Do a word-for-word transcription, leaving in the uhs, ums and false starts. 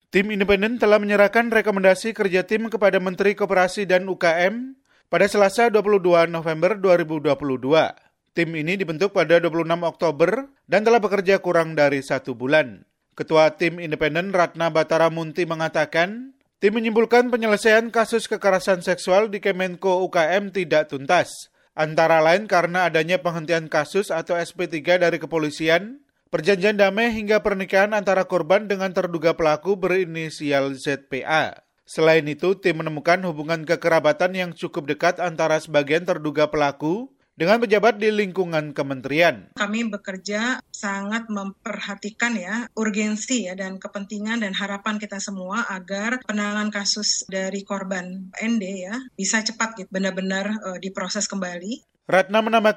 Tim independen telah menyerahkan rekomendasi kerja tim kepada Menteri Koperasi dan U K M pada Selasa dua puluh dua November dua ribu dua puluh dua. Tim ini dibentuk pada dua puluh enam Oktober dan telah bekerja kurang dari satu bulan. Ketua Tim Independen Ratna Batara Munti mengatakan, tim menyimpulkan penyelesaian kasus kekerasan seksual di Kemenko U K M tidak tuntas, antara lain karena adanya penghentian kasus atau S P tiga dari kepolisian, perjanjian damai hingga pernikahan antara korban dengan terduga pelaku berinisial Z P A. Selain itu, tim menemukan hubungan kekerabatan yang cukup dekat antara sebagian terduga pelaku dengan pejabat di lingkungan kementerian. Kami bekerja sangat memperhatikan ya urgensi ya dan kepentingan dan harapan kita semua agar penanganan kasus dari korban N D ya bisa cepat gitu, benar-benar uh, diproses kembali. Ratna menambahkan